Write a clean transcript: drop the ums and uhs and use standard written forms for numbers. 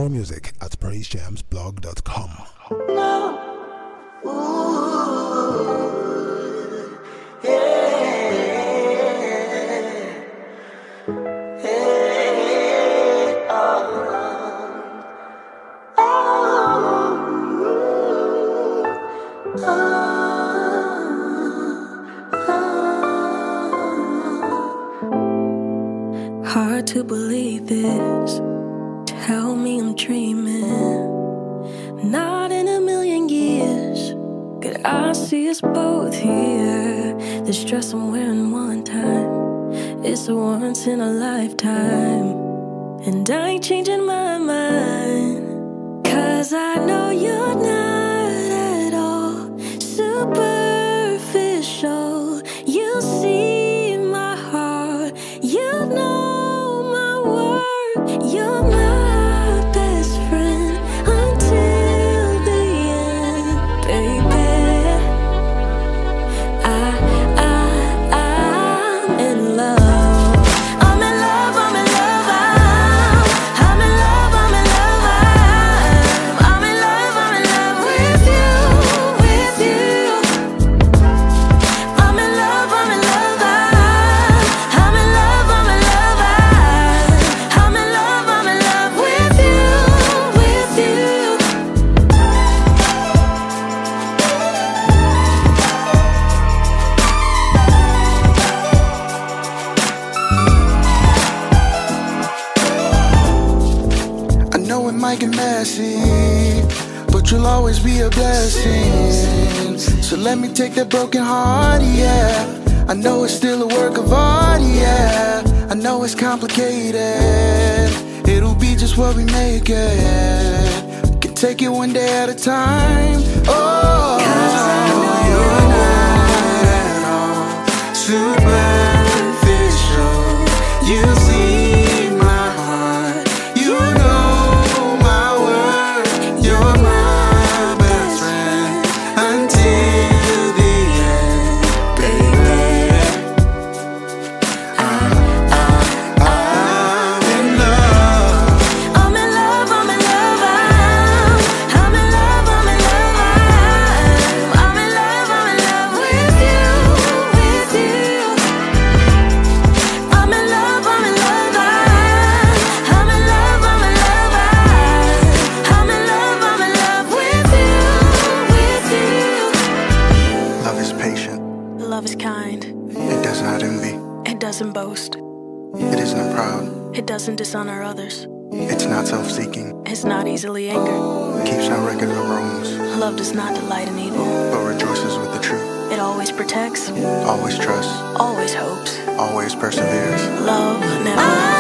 more music at praisejamsblog.com. Hard to believe this. Tell me I'm dreaming. Not in a million years could I see us both here. This dress I'm wearing one time, it's a once in a lifetime. And I ain't changing my mind, 'cause I know you're not at all superficial. You see my heart, you know my word. You're my best friend until the end, baby. I'm in love. I'm in love, I'm in love, I'm in love, I'm in love, I'm in love, I'm in love with you, with you. I'm in love, I'm in love, I'm in love, I'm in love, I'm in love, I'm in love with you, with you. I know it might get messy, but you'll always be a blessing. So let me take that broken heart, yeah. I know it's still a work of art, yeah. I know it's complicated, it'll be just what we make it. We can take it one day at a time. Oh, 'cause I know you're not at all superficial. You see my heart, you know my word. You're my best friend until the end, baby. I'm in love. I'm in love, I'm in love, I'm in love, I'm in love, I'm in love, I'm in love with you, with you. I'm in love, I'm in love, I'm in love, I'm in love, I'm in love, I'm in love with you, with you. Love is patient, Love is kind, it does not envy, it doesn't boast, it is not proud, it doesn't dishonor others, it's not self-seeking, it's not easily angered. keeps no record of wrongs, Love does not delight in evil, but rejoices with the truth, it always protects, always trusts, always hopes. always perseveres. Love never